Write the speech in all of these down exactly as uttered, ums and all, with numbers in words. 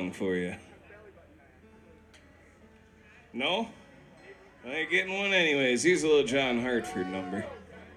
song for you. No? I ain't getting one anyways. Here's a little John Hartford number.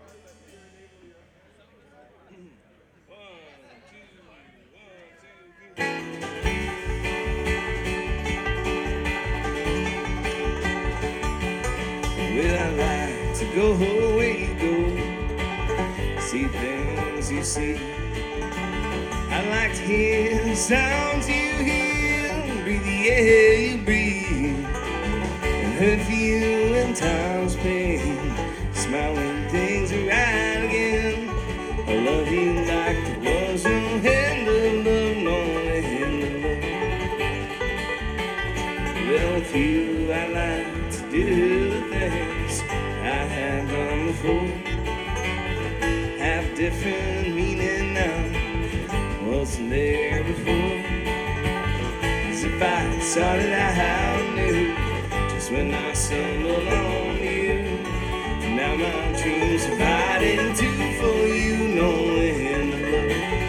Well, I like to go where you go, see things you see. I like to hear the sounds you hear, breathe the air you breathe, and hurt for you in time's pain, smile when things are right again. I love you like there was no end of love, no end of love. Well, with you I like to do the things I have done before, have different meaning now, wasn't there before. As if I started out new, just when I stumbled on you. Now my dreams are fighting too for you, no end of love.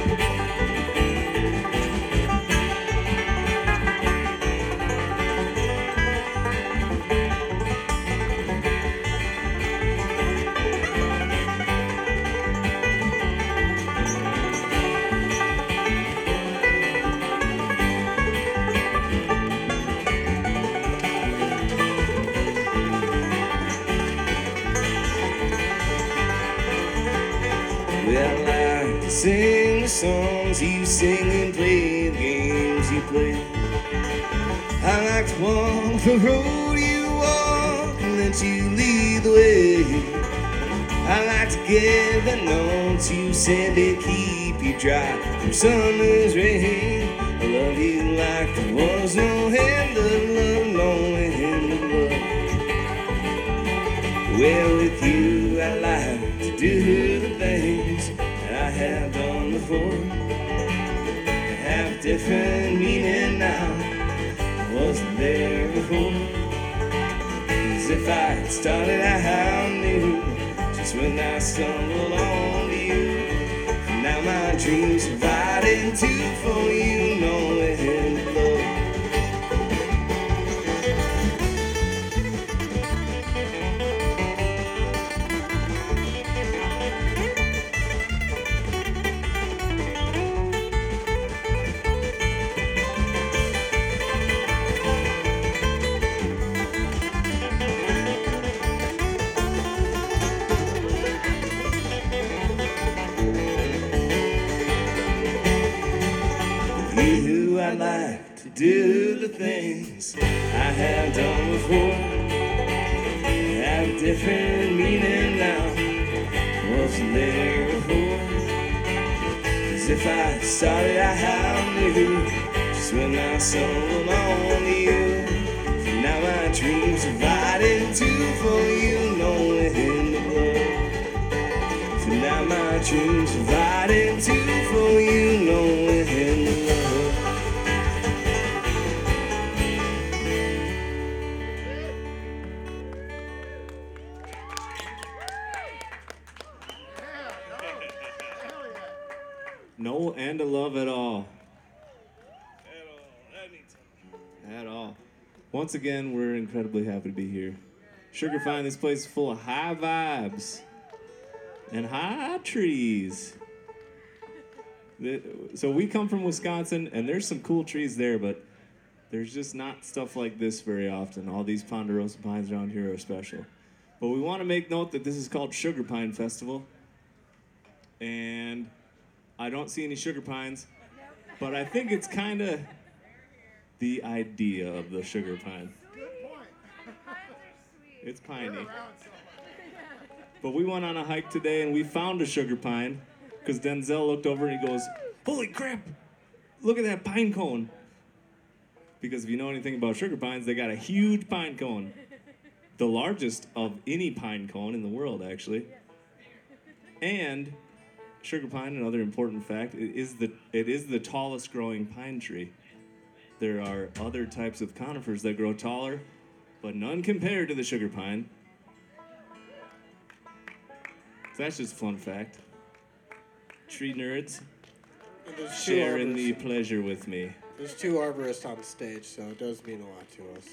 Well, I like to sing the songs you sing and play the games you play. I like to walk the road you walk and let you lead the way. I like to get the notes you send to keep you dry from summer's rain. I love you like there was no end of love, no end of love. Well, with you I like to do the things that I have done before, have different meaning now, wasn't there before. As if I had started out new, just when I stumbled on you. Now my dreams are fighting too for you, no end of love. You, I like to do the things I have done before, have different meaning now, wasn't there before. As if I started out new, just when I stumbled on you. Now my dreams are fighting too for you, no end of love. So now my dreams are fighting too for you, no end of love. No end of love at all. At all. Once again, we're incredibly happy to be here. Sugar Fine, this place is full of high vibes and high trees. The- So we come from Wisconsin, and there's some cool trees there, but there's just not stuff like this very often. All these ponderosa pines around here are special. But we want to make note that this is called Sugar Pine Festival. And I don't see any sugar pines, but I think it's kind of the idea of the sugar pine. It's piney. But we went on a hike today and we found a sugar pine because Denzel looked over and he goes, "Holy crap, look at that pine cone." Because if you know anything about sugar pines, they got a huge pine cone. The largest of any pine cone in the world, actually. And sugar pine, another important fact, it is the it is the tallest growing pine tree. There are other types of conifers that grow taller, but none compared to the sugar pine. So that's just a fun fact. Tree nerds, share in the pleasure with me. There's two arborists on stage, so it does mean a lot to us.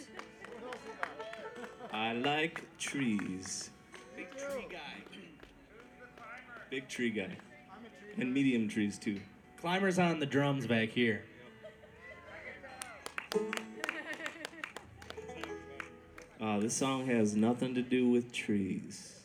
I like trees. Big tree guy. Big tree guy. And medium trees, too. Climber's on the drums back here. Uh, this song has nothing to do with trees.